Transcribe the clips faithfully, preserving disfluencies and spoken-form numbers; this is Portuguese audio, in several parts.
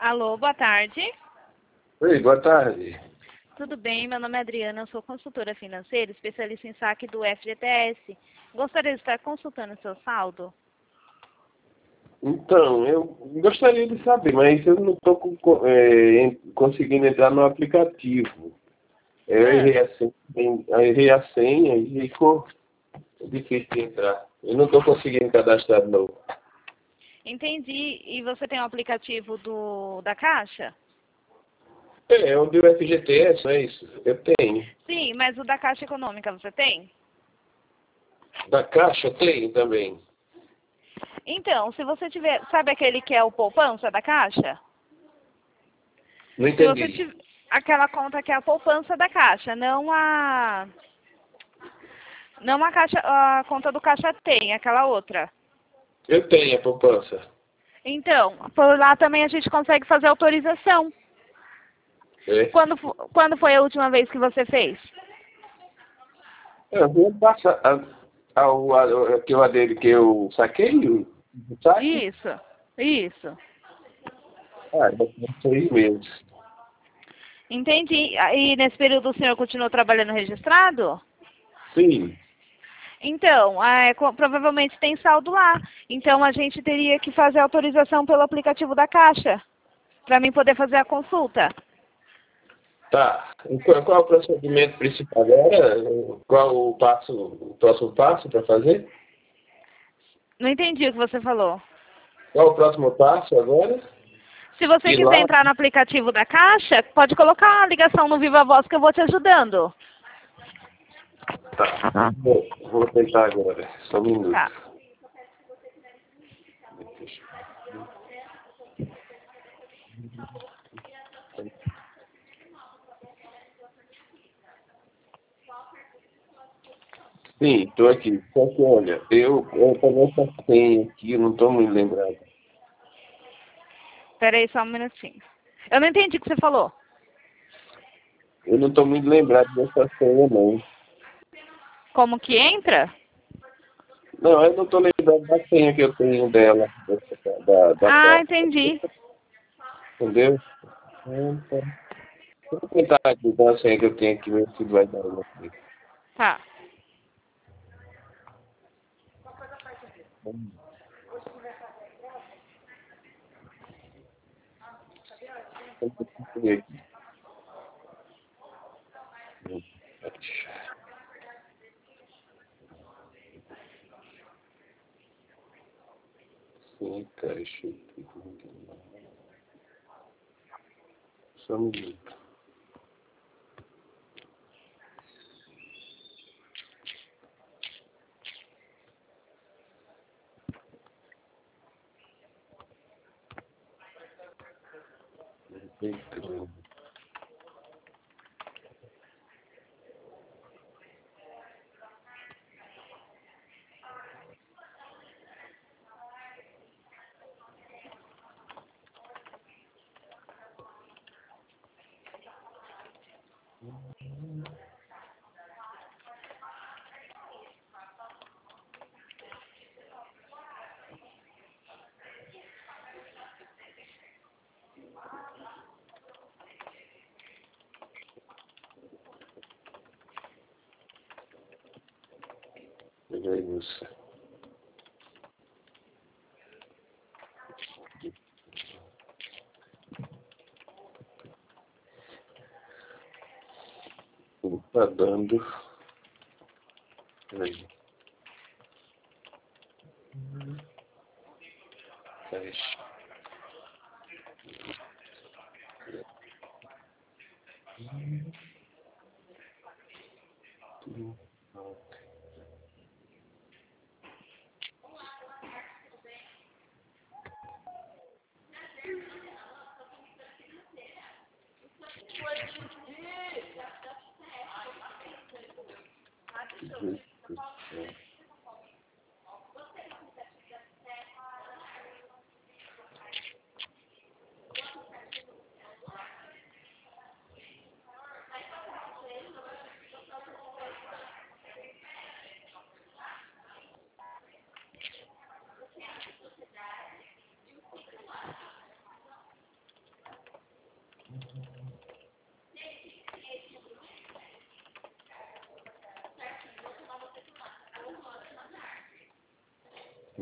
Alô, boa tarde. Oi, boa tarde. Tudo bem? Meu nome é Adriana, eu sou consultora financeira, especialista em saque do F G T S. Gostaria de estar consultando o seu saldo? Então, eu gostaria de saber, mas eu não estou é, conseguindo entrar no aplicativo. Eu Ah, errei a senha, eu errei a senha e ficou difícil de entrar. Eu não estou conseguindo cadastrar de novo. entendi. E você tem o aplicativo do, da Caixa? É, é o do F G T S, não é isso? Eu tenho. Sim, mas o da Caixa Econômica você tem? Da Caixa eu tenho também. Então, se você tiver... Sabe aquele que é o poupança da Caixa? Não Se você entendi. tiver... Aquela conta que é a poupança da Caixa, não a... Não a, caixa, a conta do Caixa Tem, aquela outra. Eu tenho a poupança. Então, por lá também a gente consegue fazer autorização. É. Quando, fo- quando foi a última vez que você fez? Eu vou passar a- ao a- aquele a dele que eu saquei, o o saque. Isso, isso. Ah, deve ser seis meses. Entendi. E nesse período o senhor continuou trabalhando registrado? Sim. Então, é, co- provavelmente tem saldo lá. Então a gente teria que fazer autorização pelo aplicativo da Caixa, para mim poder fazer a consulta. Tá. E qual, qual é o procedimento principal agora? Qual o passo, o próximo passo para fazer? Não entendi o que você falou. Qual o próximo passo agora? Se você Ir quiser lá. entrar no aplicativo da Caixa, pode colocar a ligação no Viva Voz que eu vou te ajudando. Tá. Vou, vou tentar agora. Só um Tá. minuto. Sim, estou aqui. Só que olha, eu, eu peguei essa senha aqui, eu não estou me lembrando. Espera aí só um minutinho. Eu não entendi o que você falou. Eu não estou muito lembrado dessa senha, não. Como que entra? Não, eu não estou lembrado da senha que eu tenho dela, dessa, da, da Ah, conta. entendi. Entendeu? Então, vou tentar aqui dar a senha que eu tenho aqui, ver se vai dar alguma coisa. Tá. Deixa eu ver aqui. Sim, cara, deixa eu ver. Só um minuto. Então, pegar isso. Não tá dando. Peraí. Fecha.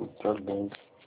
Tá bom.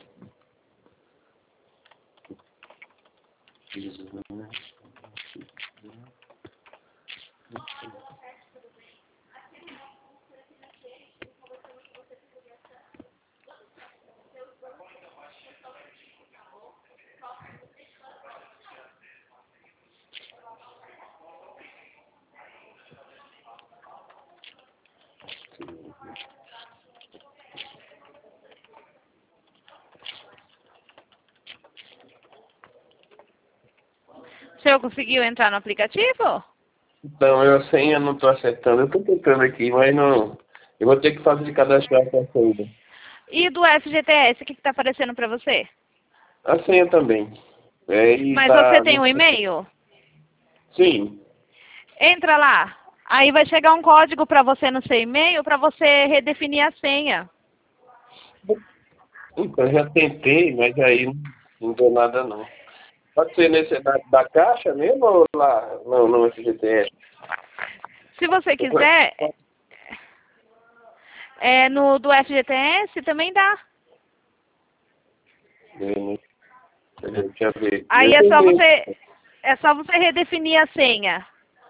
O senhor conseguiu entrar no aplicativo? Então, eu a senha não estou acertando. Eu estou tentando aqui, mas não. Eu vou ter que fazer de cadastrar essa senha. E do F G T S, o que está aparecendo para você? A senha também. É, e Mas tá... você tem um e-mail? Sim. Entra lá. Aí vai chegar um código para você no seu e-mail para você redefinir a senha. Então, eu já tentei, mas aí não, não deu nada não. Pode ser nesse da, da caixa mesmo ou lá no, no F G T S? Se você quiser, é, no do F G T S também dá. Deixa eu ver. Aí é só você, é só você redefinir a senha.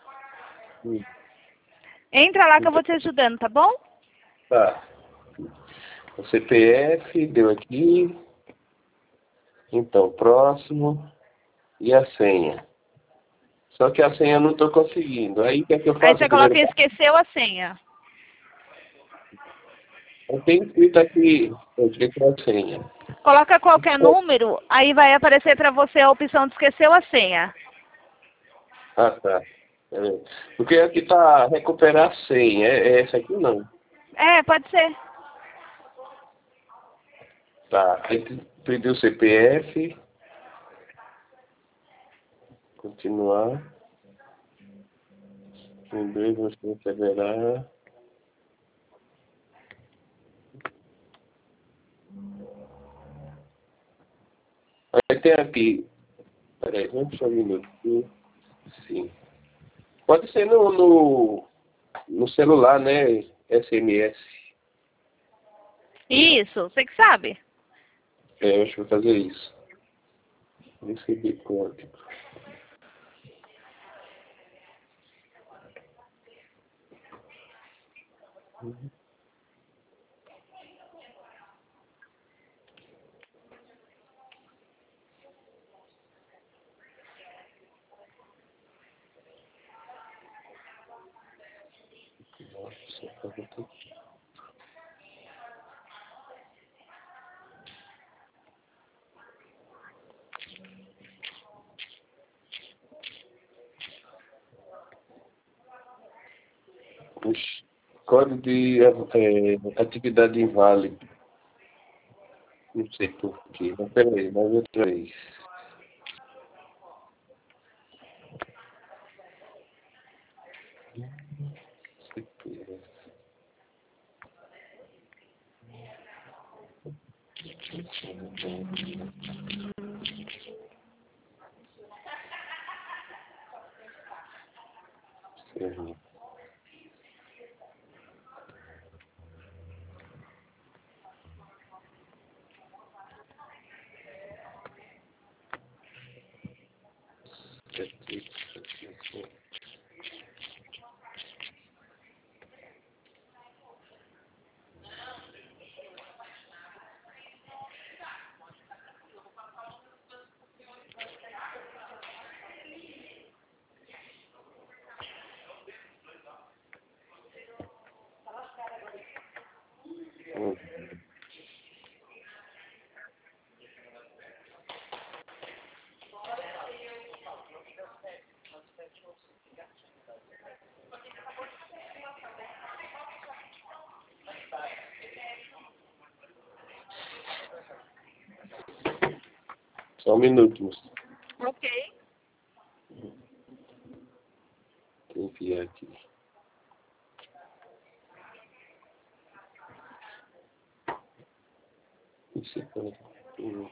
Entra lá que eu vou te ajudando, tá bom? Tá. O C P F deu aqui. Então, próximo. E a senha. Só que a senha eu não estou conseguindo. Aí o que é que eu Aí faço? você Primeiro, coloca esqueceu a senha. eu tenho escrito aqui, eu clico na senha. Coloca qualquer número, aí vai aparecer para você a opção de esqueceu a senha. Ah, tá. É. Porque aqui tá recuperar a senha. É, é essa aqui não. É, pode ser. Tá. Aí pediu o C P F. Continuar. Em breve você receberá. Aí tem aqui. Peraí, vamos só um minuto. Sim. Pode ser no, no, no celular, né? S M S. Isso, você que sabe. É, eu acho que vou fazer isso. Receber código. Nossa, tá muito... Puxa, código de é, atividade inválida. Não sei porquê. Mas peraí, mais outra vez. C P F. Certo. Hum. Só um minuto, moço. Ok. Vou enviar aqui. Isso é para... Hum.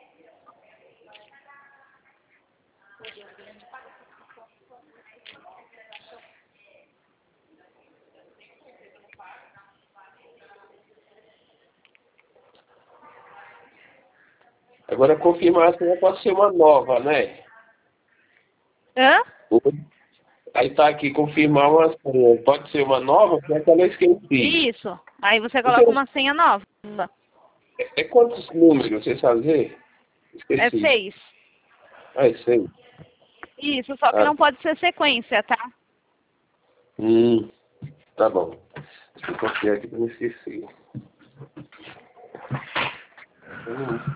Agora, confirmar a senha pode ser uma nova, né? Hã? Aí tá aqui, confirmar uma senha. Pode ser uma nova, porque aquela eu esqueci. Isso. Aí você coloca Então, uma senha nova. é, é quantos números, você sabe ver? É Esqueci. seis. Ah, é seis. Isso, só que Ah, não pode ser sequência, tá? hum, tá bom. Deixa eu copiar aqui pra não esquecer. Hum.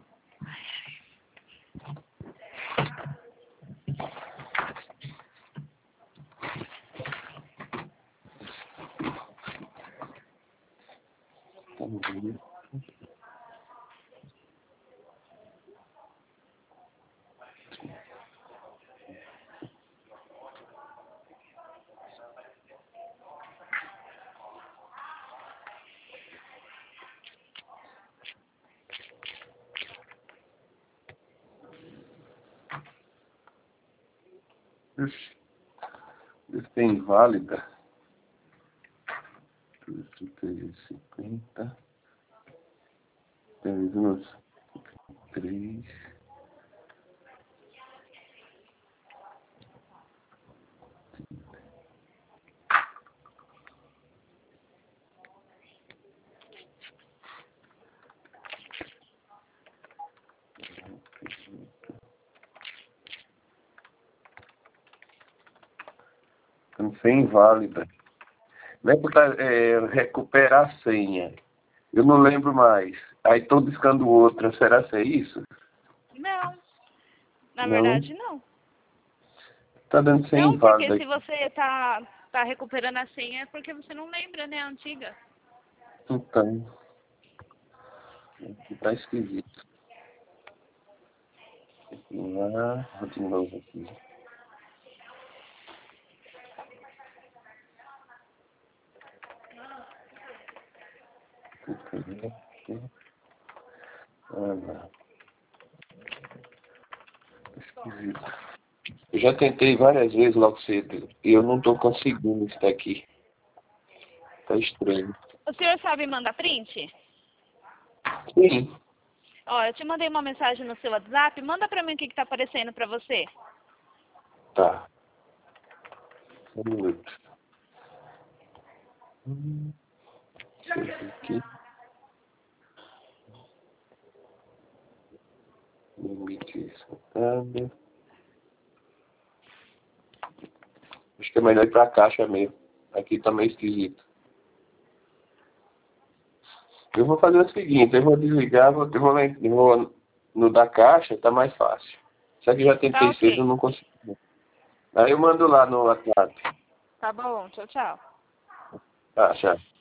Ixi, isso é inválida. trezentos e cinquenta. trezentos e três. Senha inválida. Vai botar, é, recuperar a senha. Eu não lembro mais. Aí estou buscando outra. Será que é isso? Não. Na Não? verdade, não. Tá dando senha Não, porque inválida. se você tá, tá recuperando a senha é porque você não lembra, né, a antiga. Então, tá esquisito. Lá, vou de novo aqui. Ah, lá. Esquisito. Eu já tentei várias vezes logo cedo e eu não estou conseguindo isso daqui. Tá estranho. O senhor sabe mandar print? Sim. Ó, eu te mandei uma mensagem no seu WhatsApp, manda pra mim o que que tá aparecendo pra você. Tá. Um minuto. Hum, deixa eu ver aqui. Limite espontâneo. Acho que é melhor ir pra caixa mesmo. Aqui tá meio esquisito. Eu vou fazer o seguinte, eu vou desligar, vou, eu vou, eu vou no da caixa, tá mais fácil. Só que já Tá tentei cedo, ok. eu não consegui. Aí eu mando lá no WhatsApp. Tá bom, tchau, tchau. Tá, tchau.